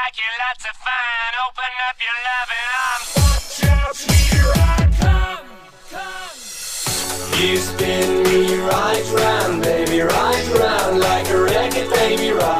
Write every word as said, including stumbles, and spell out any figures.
like you lots of fun. Open up your love and I'm watch out, sweetie, ride, come, come. You spin me right round, baby, right round like a record, baby, right.